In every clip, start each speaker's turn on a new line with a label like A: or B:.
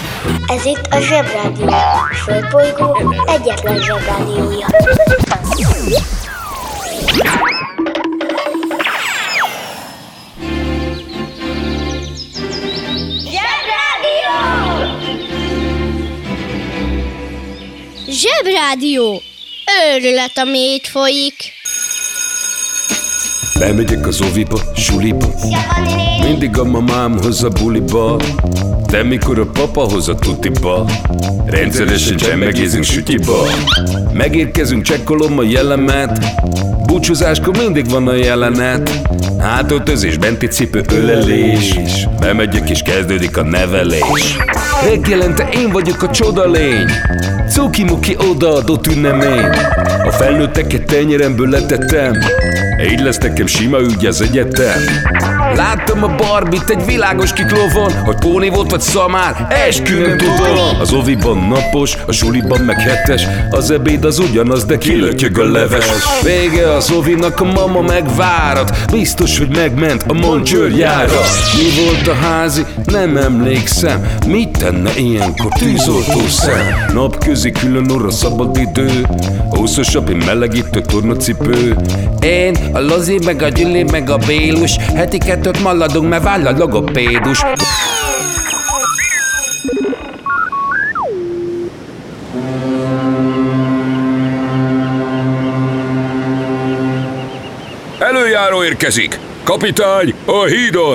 A: Ez itt a Zsebrádió, a Földbolygó egyetlen Zsebrádiója.
B: Zsebrádió!
C: Zsebrádió! Őrület, ami itt folyik.
D: Bemegyek az oviba, suliba, mindig a mamám hoz a buliba, de mikor a papa hoz a tutiba, rendszeresen csemmegézünk sütyiba. Megérkezünk, csekkolom a jellemet, búcsúzáskor mindig van a jelenet. Hátöltözés, benti cipő, ölelés, bemegyek és kezdődik a nevelés. Reggelente én vagyok a csoda lény, cuki-muki odaadott ünnemény. A felnőtteket tenyeremből letettem, így lesz nekem sima ügy az egyetem. Láttam a Barbit egy világos kiklovon, hogy póni volt vagy szamár, eskü nem tudom. Az oviban napos, a suliban meg hetes, az ebéd az ugyanaz, de kilötyög a leves. Vége az ovinak, a mama megvárat, biztos, hogy megment a Moncsőrjára. Mi volt a házi? Nem emlékszem. Mit tenne ilyenkor tűzoltó szem? Napközi külön orra szabad idő, húszosabb, én melegítő tornacipő. Én, a Lozi, meg a Gyüli, meg a Bélus, heti kettőt maladunk, mert váll a logopédus.
E: Előjáró érkezik! Kapitány, a hídon!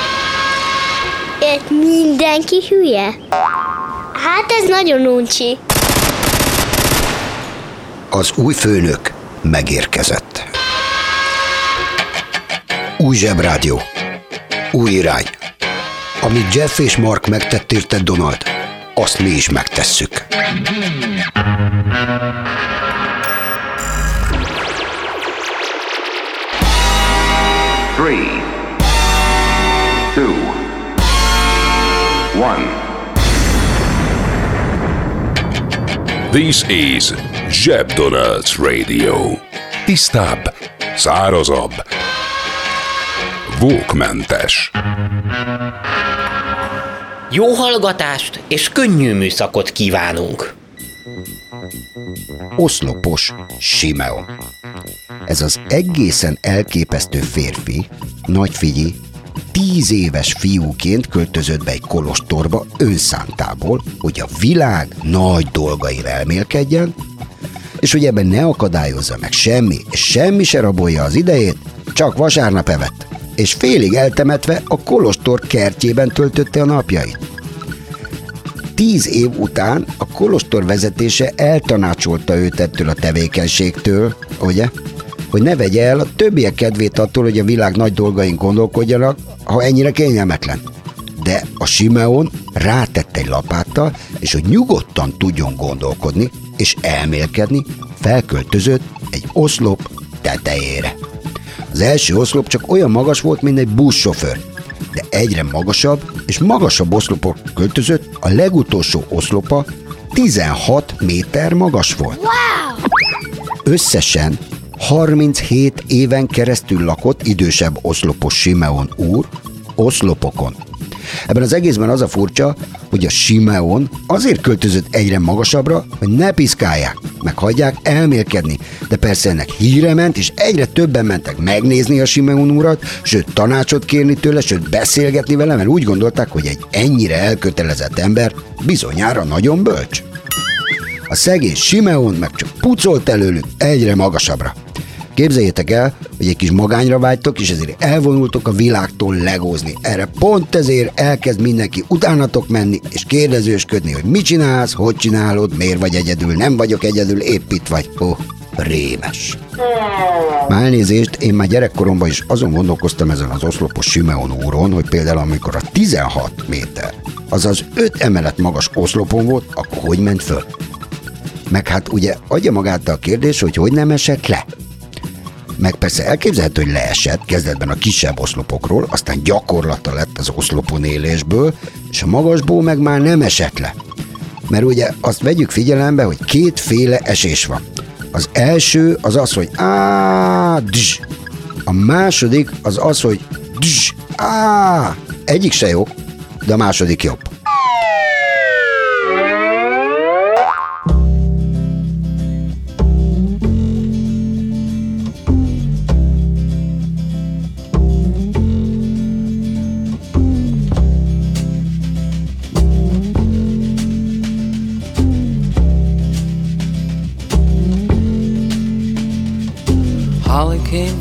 C: Itt mindenki hülye? Hát ez nagyon uncsi.
F: Az új főnök megérkezett. Új Zsebrádió. Új irány. Amit Jeff és Mark megtett érte Donald, azt mi is megtesszük.
G: Three, two, one.
E: This is Zseb Donald's Radio. Tisztább, szárazabb, vókmentes.
H: Jó hallgatást és könnyű műszakot kívánunk!
F: Oszlopos Simeon. Ez az egészen elképesztő férfi, nagyfigyi, 10 éves fiúként költözött be egy kolostorba önszántából, hogy a világ nagy dolgaira elmélkedjen, és hogy ebben ne akadályozza meg semmi, és semmi se rabolja az idejét, csak vasárnap evett, és félig eltemetve a kolostor kertjében töltötte a napjait. 10 év után a kolostor vezetése eltanácsolta őt ettől a tevékenységtől, ugye? Hogy ne vegye el a többiek kedvét attól, hogy a világ nagy dolgain gondolkodjanak, ha ennyire kényelmetlen. De a Simeon rátette egy lapáttal, és hogy nyugodtan tudjon gondolkodni és elmélkedni, felköltözött egy oszlop tetejére. Az első oszlop csak olyan magas volt, mint egy buszsofőr, de egyre magasabb és magasabb oszlopok költözött, a legutolsó oszlopa 16 méter magas volt.
C: Wow!
F: Összesen 37 éven keresztül lakott idősebb oszlopos Simeon úr oszlopokon. Ebben az egészben az a furcsa, hogy a Simeon azért költözött egyre magasabbra, hogy ne piszkálják, meg hagyják elmélkedni. De persze ennek híre ment, és egyre többen mentek megnézni a Simeon urat, sőt tanácsot kérni tőle, sőt beszélgetni vele, mert úgy gondolták, hogy egy ennyire elkötelezett ember bizonyára nagyon bölcs. A szegény Simeon meg csak pucolt előlük egyre magasabbra. Képzeljétek el, hogy egy kis magányra vágytok, és ezért elvonultok a világtól legózni. Erre pont ezért elkezd mindenki utánatok menni, és kérdezősködni, hogy mit csinálsz, hogy csinálod, miért vagy egyedül, nem vagyok egyedül, épp itt vagy. Rémes. Már elnézést, én már gyerekkoromban is azon gondolkoztam ezen az oszlopos Simeon úron, hogy például amikor a 16 méter, azaz 5 emelet magas oszlopon volt, akkor hogy ment föl? Meg hát ugye adja magát a kérdés, hogy nem esett le. Meg persze elképzelhető, hogy leesett kezdetben a kisebb oszlopokról, aztán gyakorlata lett az oszlopon élésből, és a magasból meg már nem esett le. Mert ugye azt vegyük figyelembe, hogy kétféle esés van. Az első az az, hogy dzs. A második az az, hogy dzs. Egyik se jó, de a második jobb.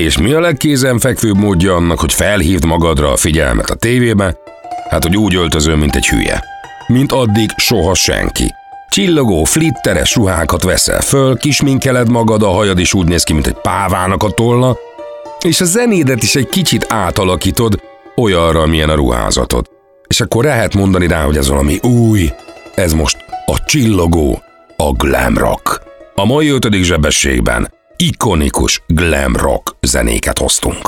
E: És mi a legkézenfekvőbb módja annak, hogy felhívd magadra a figyelmet a tévébe? Hát, hogy úgy öltözöl, mint egy hülye. Mint addig soha senki. Csillogó, flitteres ruhákat veszel föl, kisminkeled magad, a hajad is úgy néz ki, mint egy pávának a tolla, és a zenédet is egy kicsit átalakítod olyanra, milyen a ruházatod. És akkor lehet mondani rá, hogy ez valami új, ez most a csillogó, a glam rock. A mai 5. zsebességben ikonikus glam rock zenéket hoztunk.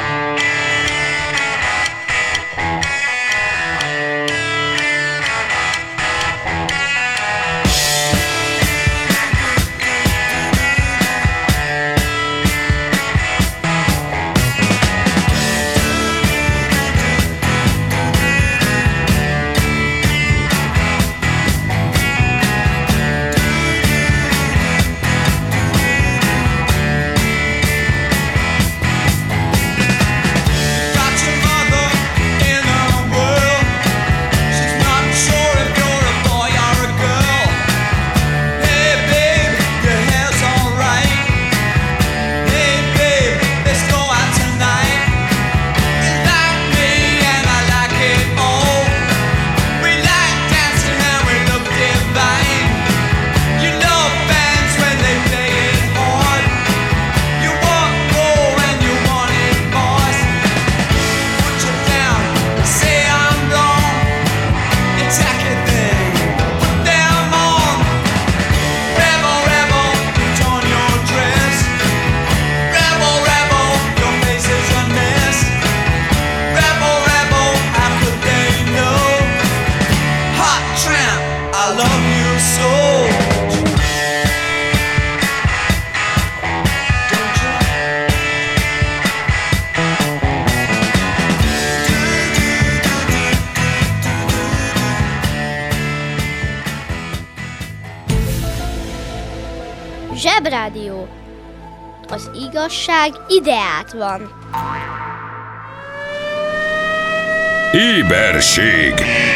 C: Zsebrádió. Az igazság ideát van.
E: Éberség!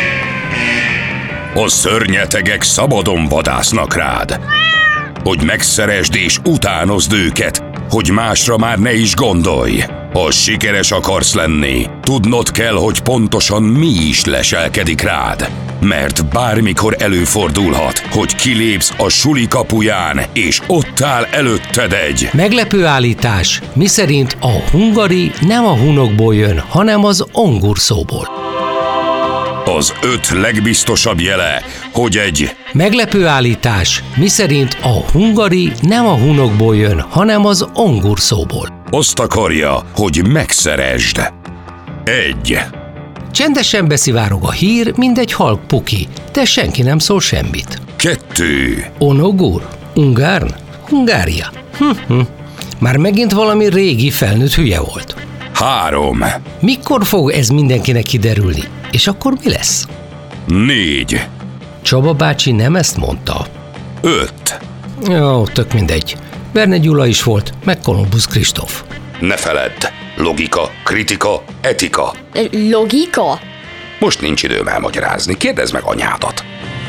E: A szörnyetegek szabadon vadásznak rád. Hogy megszeresd és utánozd őket, hogy másra már ne is gondolj. Ha sikeres akarsz lenni, tudnod kell, hogy pontosan mi is leselkedik rád. Mert bármikor előfordulhat, hogy kilépsz a suli kapuján, és ott áll előtted egy...
I: Meglepő állítás, miszerint a hungari nem a hunokból jön, hanem az ongur szóból.
E: Az 5 legbiztosabb jele, hogy egy...
I: Meglepő állítás, miszerint a hungari nem a hunokból jön, hanem az ongur szóból.
E: Azt akarja, hogy megszeresd. 1.
I: Csendesen beszivárog a hír, mint egy halk puki, de senki nem szól semmit.
E: 2.
I: Onogur? Ungárn? Hungária? Már megint valami régi felnőtt hülye volt.
E: 3.
I: Mikor fog ez mindenkinek kiderülni? És akkor mi lesz?
E: 4.
I: Csaba bácsi nem ezt mondta.
E: 5.
I: Jó, tök mindegy. Verne Gyula is volt, meg Kolumbusz Kristóf.
E: Ne feledd, logika, kritika, etika.
C: Logika?
E: Most nincs időm elmagyarázni, kérdezd meg anyádat.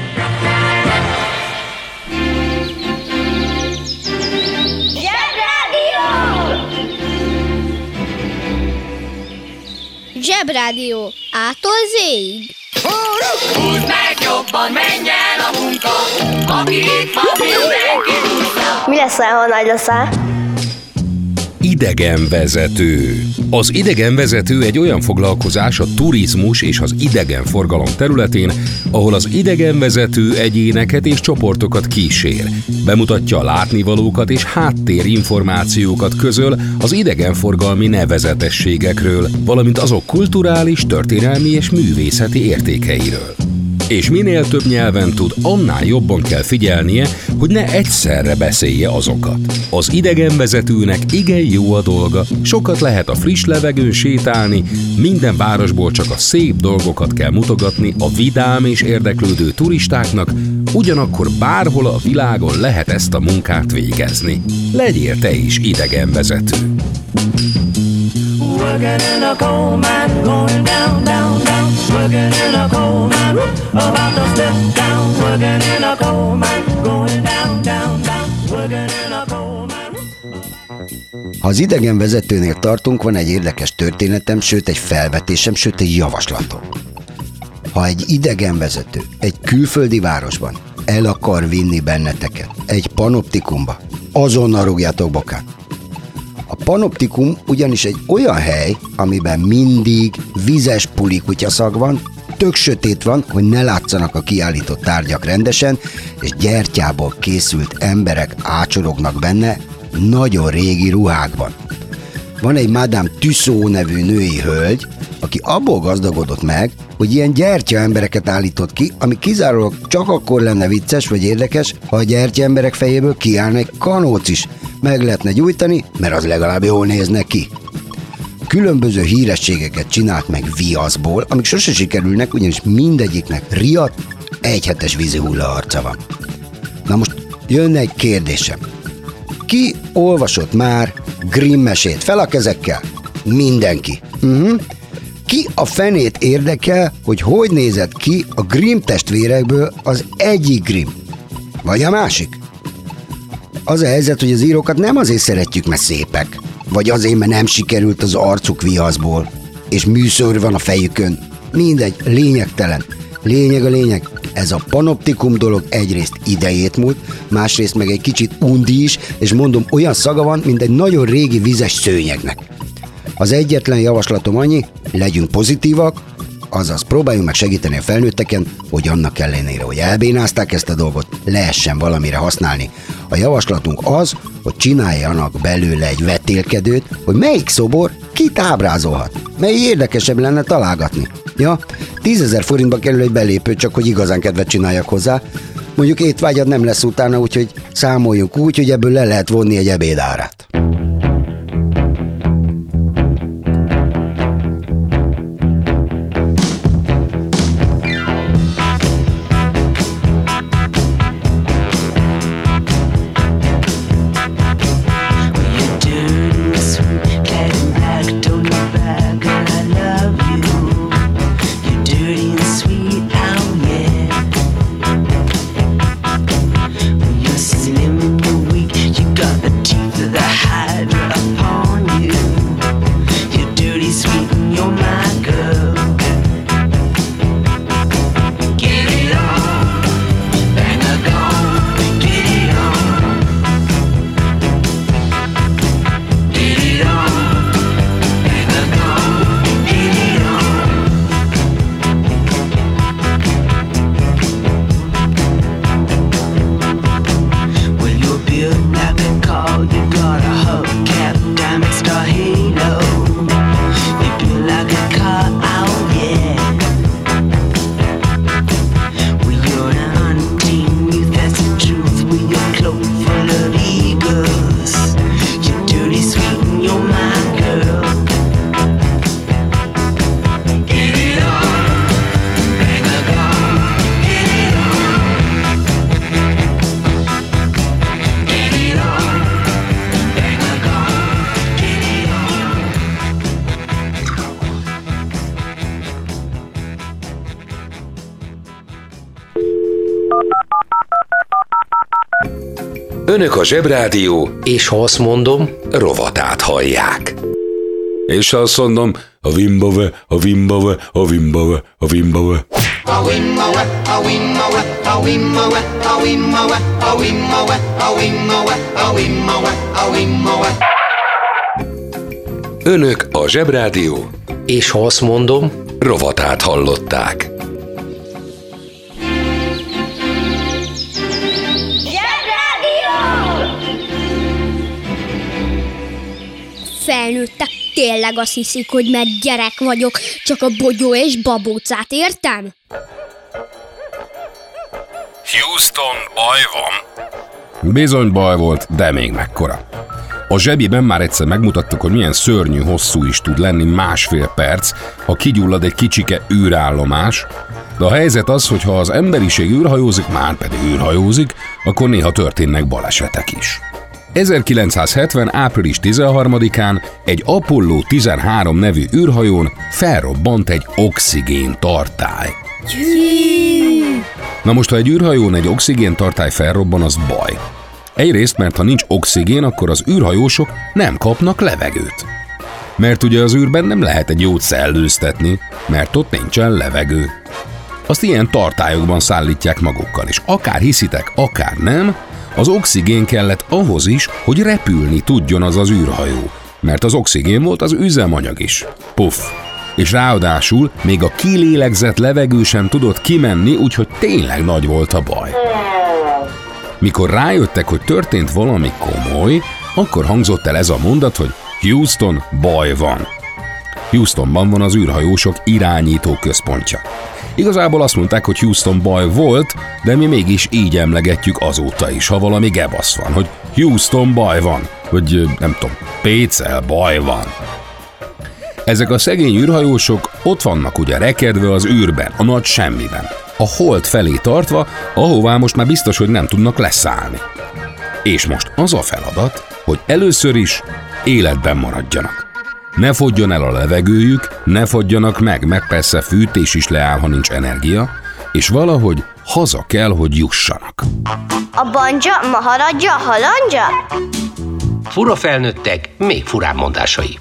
C: Zsebrádió. A-tól Z-ig.
B: Húzd meg jobban, menj el a munka, aki itt van, mindenki húzza.
A: Mi leszel, ha nagy leszel?
D: Idegenvezető. Az idegenvezető egy olyan foglalkozás a turizmus és az idegenforgalom területén, ahol az idegenvezető egyéneket és csoportokat kísér. Bemutatja a látnivalókat és háttérinformációkat közöl az idegenforgalmi nevezetességekről, valamint azok kulturális, történelmi és művészeti értékeiről. És minél több nyelven tud, annál jobban kell figyelnie, hogy ne egyszerre beszélje azokat. Az idegenvezetőnek igen jó a dolga, sokat lehet a friss levegőn sétálni, minden városból csak a szép dolgokat kell mutogatni a vidám és érdeklődő turistáknak, ugyanakkor bárhol a világon lehet ezt a munkát végezni. Legyél te is idegenvezető!
J: Working in a coal mine, going down, down, down. Working in a coal mine, about to step down. Working in a coal mine, going down, down, down. Working in a coal mine.
F: Ha az idegenvezetőnél tartunk, van egy érdekes történetem, sőt egy felvetésem, sőt egy javaslatom. Ha egy idegenvezető egy külföldi városban el akar vinni benneteket egy panoptikumba, azonnal rúgjátok bokát. A panoptikum ugyanis egy olyan hely, amiben mindig vizes puli kutyaszag van, tök sötét van, hogy ne látszanak a kiállított tárgyak rendesen, és gyertyából készült emberek ácsorognak benne nagyon régi ruhákban. Van egy Madame Tussaud nevű női hölgy, aki abból gazdagodott meg, hogy ilyen gyertya embereket állított ki, ami kizárólag csak akkor lenne vicces vagy érdekes, ha a gyertya emberek fejéből kiállna egy kanóc is. Meg lehetne gyújtani, mert az legalább jól nézne ki. Különböző hírességeket csinált meg viaszból, amik sose sikerülnek, ugyanis mindegyiknek riadt, egyhetes vízi hulla arca van. Na most jönne egy kérdésem. Ki olvasott már Grimm mesét? Fel a kezekkel? Mindenki. Ki a fenét érdekel, hogy nézett ki a Grimm testvérekből az egyik Grimm? Vagy a másik? Az a helyzet, hogy az írókat nem azért szeretjük, mert szépek, vagy azért, mert nem sikerült az arcuk viaszból, és műszőr van a fejükön. Mindegy, lényegtelen. Lényeg a lényeg. Ez a panoptikum dolog egyrészt idejét múlt, másrészt meg egy kicsit undi is, és mondom, olyan szaga van, mint egy nagyon régi vizes szőnyegnek. Az egyetlen javaslatom annyi, legyünk pozitívak, azaz próbáljunk meg segíteni a felnőtteken, hogy annak ellenére, hogy elbénázták ezt a dolgot, lehessen valamire használni. A javaslatunk az, hogy csináljanak belőle egy vetélkedőt, hogy melyik szobor kit ábrázolhat, mely érdekesebb lenne találgatni. Ja, 10 000 forintba kerül egy belépő, csak hogy igazán kedvet csináljak hozzá. Mondjuk étvágyad nem lesz utána, úgyhogy számoljunk úgy, hogy ebből le lehet vonni egy ebédárát.
E: Önök a Zsebrádió,
I: és ha azt mondom,
E: rovatát hallják.
D: És ha azt mondom, a vimbave, a vimbave, a vimbave, a vimbave.
B: A vimbave, a vimbave, a vimbave, a vimbave, a vimbave, a vimbave, a vimbave, a vimbave.
E: Önök a Zsebrádió,
I: és ha azt mondom,
E: rovatát hallották.
C: Felnőttek tényleg azt hiszik, hogy mert gyerek vagyok, csak a bogyó és babócát értem?
E: Houston, baj van? Bizony baj volt, de még mekkora. A Zsebiben már egyszer megmutattuk, hogy milyen szörnyű hosszú is tud lenni 1,5 perc, ha kigyullad egy kicsike űrállomás, de a helyzet az, hogy ha az emberiség űrhajózik, már pedig űrhajózik, akkor néha történnek balesetek is. 1970. április 13-án egy Apollo 13 nevű űrhajón felrobbant egy oxigén tartály. Na most, ha egy űrhajón egy oxigén tartály felrobban, az baj. Egyrészt, mert ha nincs oxigén, akkor az űrhajósok nem kapnak levegőt. Mert ugye az űrben nem lehet egy jót szellőztetni, mert ott nincsen levegő. Azt ilyen tartályokban szállítják magukkal, és akár hiszitek, akár nem, az oxigén kellett ahhoz is, hogy repülni tudjon az az űrhajó, mert az oxigén volt az üzemanyag is. Puff! És ráadásul még a kilélegzett levegő sem tudott kimenni, úgyhogy tényleg nagy volt a baj. Mikor rájöttek, hogy történt valami komoly, akkor hangzott el ez a mondat, hogy Houston, baj van. Houstonban van az űrhajósok irányító központja. Igazából azt mondták, hogy Houston baj volt, de mi mégis így emlegetjük azóta is, ha valami gebasz van, hogy Houston baj van, vagy nem tudom, Pécel baj van. Ezek a szegény űrhajósok ott vannak ugye rekedve az űrben, a nagy semmiben, a hold felé tartva, ahová most már biztos, hogy nem tudnak leszállni. És most az a feladat, hogy először is életben maradjanak. Ne fogjon el a levegőjük, ne fagyjanak meg persze fűtés is leáll, ha nincs energia, és valahogy haza kell, hogy jussanak.
A: A banja, maharadja, halandja?
I: Fura felnőttek, még furább mondásai.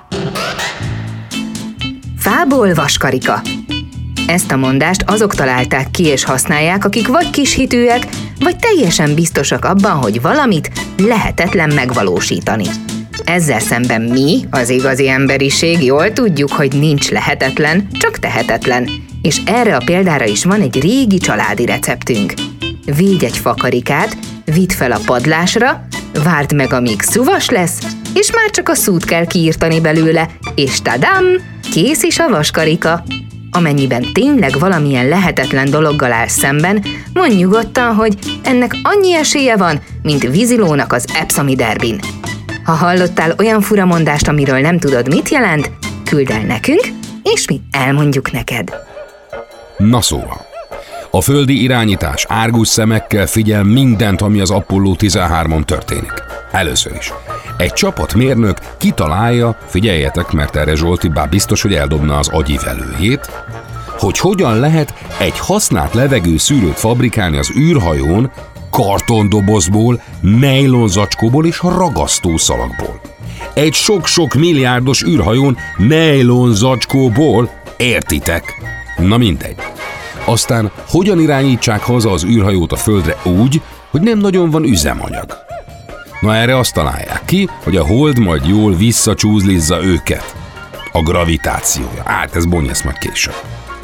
K: Fából vaskarika. Ezt a mondást azok találták ki és használják, akik vagy kishitűek, vagy teljesen biztosak abban, hogy valamit lehetetlen megvalósítani. Ezzel szemben mi, az igazi emberiség, jól tudjuk, hogy nincs lehetetlen, csak tehetetlen. És erre a példára is van egy régi családi receptünk. Védj egy fakarikát, vidd fel a padlásra, várd meg, amíg szuvas lesz, és már csak a szút kell kiírtani belőle, és tadám, kész is a vaskarika. Amennyiben tényleg valamilyen lehetetlen dologgal áll szemben, mondj nyugodtan, hogy ennek annyi esélye van, mint vízilónak az epszomi derbin. Ha hallottál olyan furamondást, amiről nem tudod, mit jelent, küldd el nekünk, és mi elmondjuk neked.
E: Na szóval, a földi irányítás árgus szemekkel figyel mindent, ami az Apollo 13-on történik. Először is. Egy csapatmérnök kitalálja, figyeljetek, mert erre Zsolti bár biztos, hogy eldobna az agyivelőjét, hogy hogyan lehet egy használt levegőszűrőt fabrikálni az űrhajón kartondobozból, nejlonzacskóból és ragasztószalagból. Egy sok-sok milliárdos űrhajón nejlonzacskóból, értitek? Na mindegy. Aztán hogyan irányítsák haza az űrhajót a földre úgy, hogy nem nagyon van üzemanyag? Na erre azt találják ki, hogy a hold majd jól visszacsúzlizza őket. A gravitációja. Ez bonyolult majd később.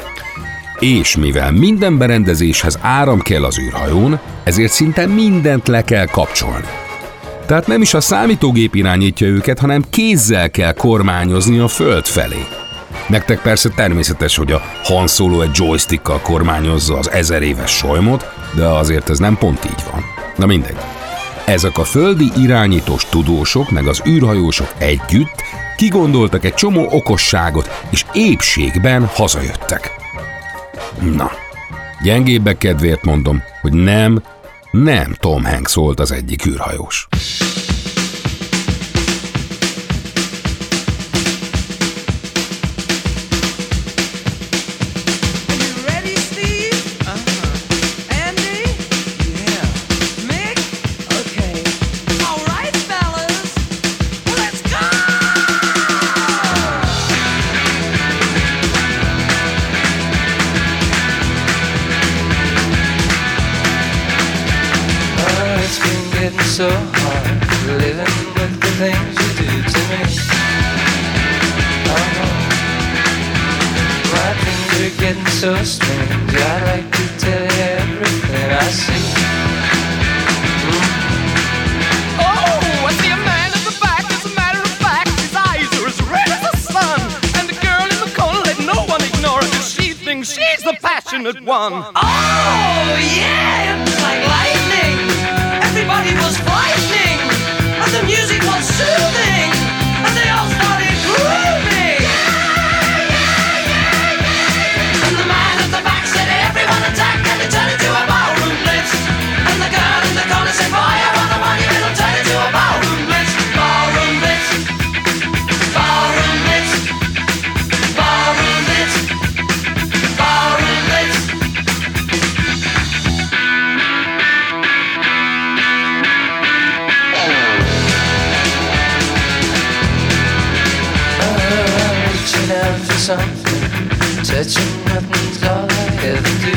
E: És mivel minden berendezéshez áram kell az űrhajón, ezért szinte mindent le kell kapcsolni. Tehát nem is a számítógép irányítja őket, hanem kézzel kell kormányozni a föld felé. Nektek persze természetes, hogy a Han Solo egy joystickkal kormányozza az 1000 éves solymot, de azért ez nem pont így van. Na mindegy. Ezek a földi irányítós tudósok meg az űrhajósok együtt kigondoltak egy csomó okosságot, és épségben hazajöttek. Na, gyengébbek kedvéért mondom, hogy nem Tom Hanks volt az egyik űrhajós.
L: So hard living with the things you do to me. Oh, my things are getting so strange. I'd like to tell you everything I see.
J: Oh, I see a man at the back. As a matter of fact, his eyes are as red as the sun. And the girl in the corner, let no one ignore her, 'cause she thinks she's the passionate one. Oh, yeah, it's like lightning. Everybody was frightening, and the music was soothing, and they all started grooving. And the man at the back said, everyone attack, and it turned into a ballroom blitz. And the girl in the corner said, boy, I want the money, and it'll turn into a ballroom blitz. Ballroom blitz, ballroom blitz, ballroom blitz, ballroom blitz.
L: something. Touching buttons, all I ever do.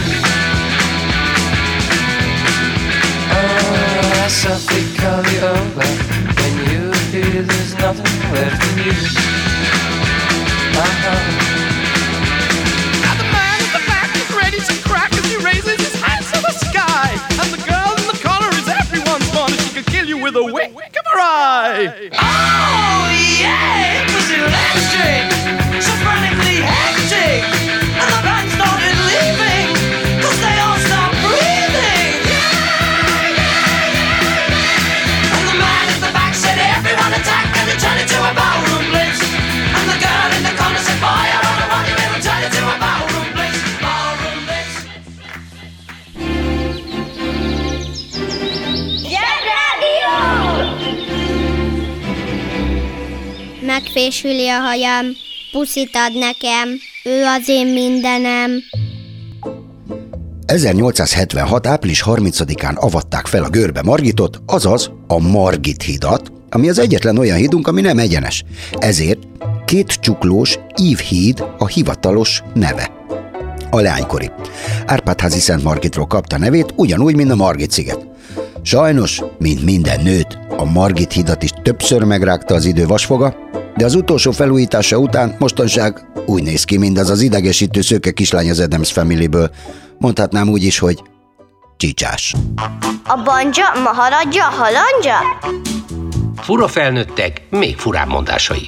L: Oh, I softly call you over. When you appear, there's nothing left in you.
J: Now the man in the back is ready to crack as he raises his hands to the sky. And the girl in the corner is everyone's fun. She could kill you with a wink of her eye.
B: Oh yeah, it was electric, so frantically hectic. And the band started leaving, cause they all stopped breathing. And the man at the back said everyone attack, and it turned into a ballroom blitz. And the girl in the corner said fire on the monument, and turned into a ballroom blitz. Ballroom blitz.
A: Zsebrádió! Megfésüli a hajam, puszit ad nekem, ő az én mindenem.
F: 1876. április 30-án avatták fel a Görbe Margitot, azaz a Margit hidat, ami az egyetlen olyan hídunk, ami nem egyenes. Ezért két csuklós ívhíd a hivatalos neve. A leánykori. Árpád-házi Szent Margitról kapta nevét, ugyanúgy, mint a Margit-sziget. Sajnos, mint minden nőt, a Margit hidat is többször megrágta az idő vasfoga, de az utolsó felújítása után mostanság úgy néz ki, mint az idegesítő szőke kislány az Addams Familyből. Mondhatnám úgy is, hogy csicsás.
A: A banja, maharadja, halandja?
I: Fura felnőttek, még furább mondásai.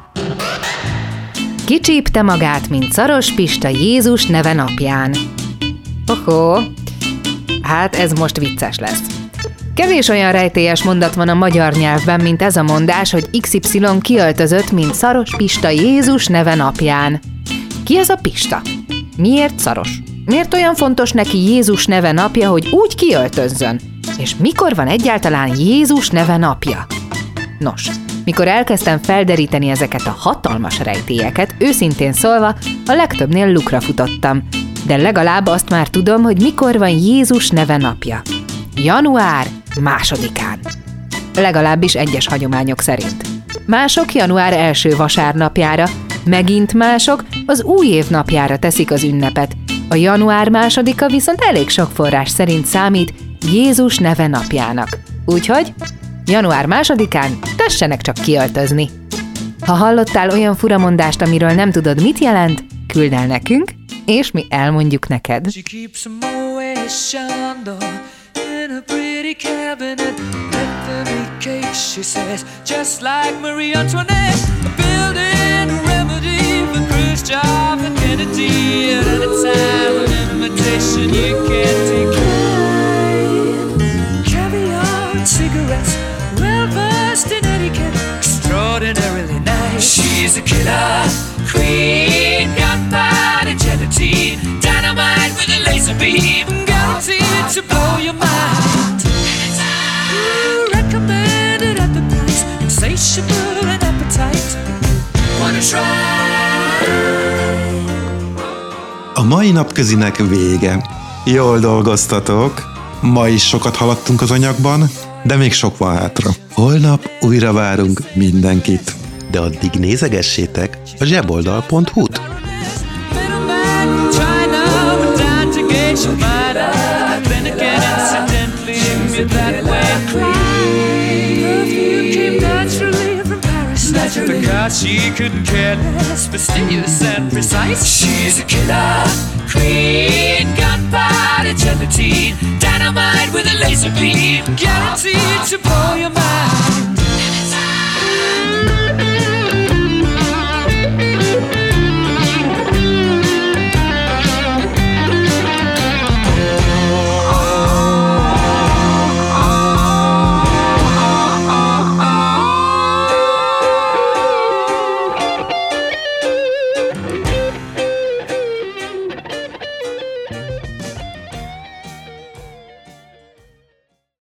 K: Kicsípte magát, mint Szaros Pista Jézus neve napján. Ohó, hát ez most vicces lesz. Kevés olyan rejtélyes mondat van a magyar nyelvben, mint ez a mondás, hogy XY kiöltözött, mint Szaros Pista Jézus neve napján. Ki ez a Pista? Miért szaros? Miért olyan fontos neki Jézus neve napja, hogy úgy kiöltözzön? És mikor van egyáltalán Jézus neve napja? Nos, mikor elkezdtem felderíteni ezeket a hatalmas rejtélyeket, őszintén szólva, a legtöbbnél lukra futottam. De legalább azt már tudom, hogy mikor van Jézus neve napja. Január 2-án. Legalábbis egyes hagyományok szerint. Mások január 1. vasárnapjára, megint mások az új év napjára teszik az ünnepet. A január 2-a viszont elég sok forrás szerint számít Jézus neve napjának. Úgyhogy január 2-án tessenek csak kiöltözni. Ha hallottál olyan furamondást, amiről nem tudod, mit jelent, küld el nekünk, és mi elmondjuk neked.
M: In a pretty cabinet, Bethany cake, she says, just like Marie Antoinette, a building remedy for Khrushchev and Kennedy, and at a time an invitation you can't decline. Caviar and cigarettes, well versed in etiquette, extraordinarily nice. She's a killer queen, gunpowder gelatine, dynamite with a laser beam, guaranteed to blow your mind. Recommended at the price, insatiable and appetite. Wanna try?
N: A mai napközinek vége. Jól dolgoztatok. Ma is sokat haladtunk az anyagban, de még sok van hátra. Holnap újra várunk mindenkit. De addig nézegessétek a zseboldal.hu-t.
M: Because she couldn't care less, fastidious and precise. She's a killer queen, gunpowder gelatine, dynamite with a laser beam, guaranteed to blow your mind.